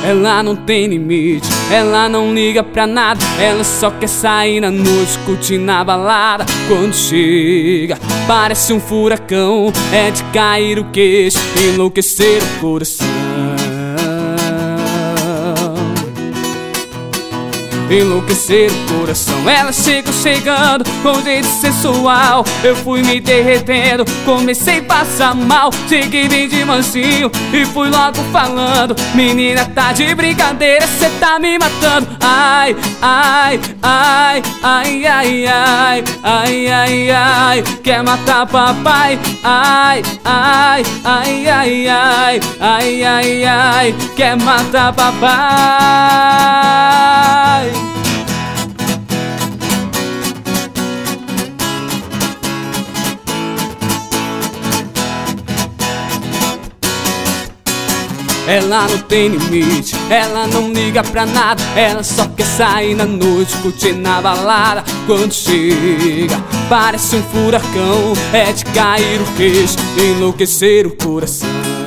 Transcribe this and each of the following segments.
ela não tem limite, ela não liga pra nada, ela só quer sair na noite, curtir na balada. Quando chega, parece um furacão, é de cair o queixo, enlouquecer o coração. Enlouquecer o coração. Ela chegou chegando com jeito sensual, eu fui me derretendo, comecei a passar mal. Cheguei bem de mansinho e fui logo falando: menina, tá de brincadeira, cê tá me matando. Ai, ai, ai, ai, ai, ai, ai, ai, ai, quer matar papai? Ai, ai, ai, ai, ai, ai, ai, ai, quer matar papai? Ela não tem limite, ela não liga pra nada, ela só quer sair na noite, curtir na balada. Quando chega, parece um furacão, é de cair o queixo, enlouquecer o coração.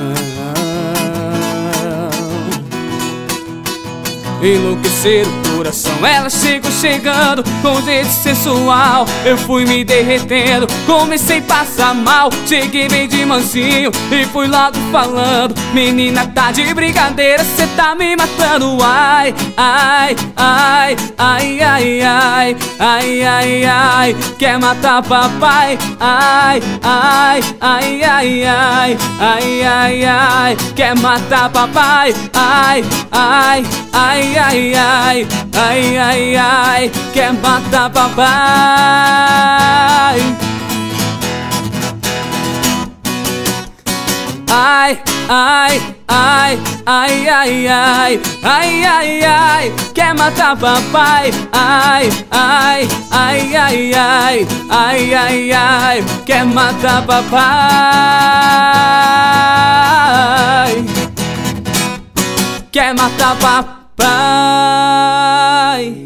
Enlouquecer o coração. Ela chegou chegando com jeito sensual, eu fui me derretendo, comecei a passar mal. Cheguei bem de mansinho e fui logo falando: menina, tá de brincadeira, cê tá me matando. Ai, ai, ai, ai, ai, ai, ai, ai, ai, quer matar papai? Ai, ai, ai, ai, ai, ai, ai, ai, quer matar papai? Ai, ai, ai, ai, ai, ai, ai, ai, quer matar papai? Ai, ai, ai, ai, ai, ai, ai, ai, ai, quer matar papai? Ai, ai, ai, ai, ai, ai, ai, ai, quer matar papai? Quer matar papai?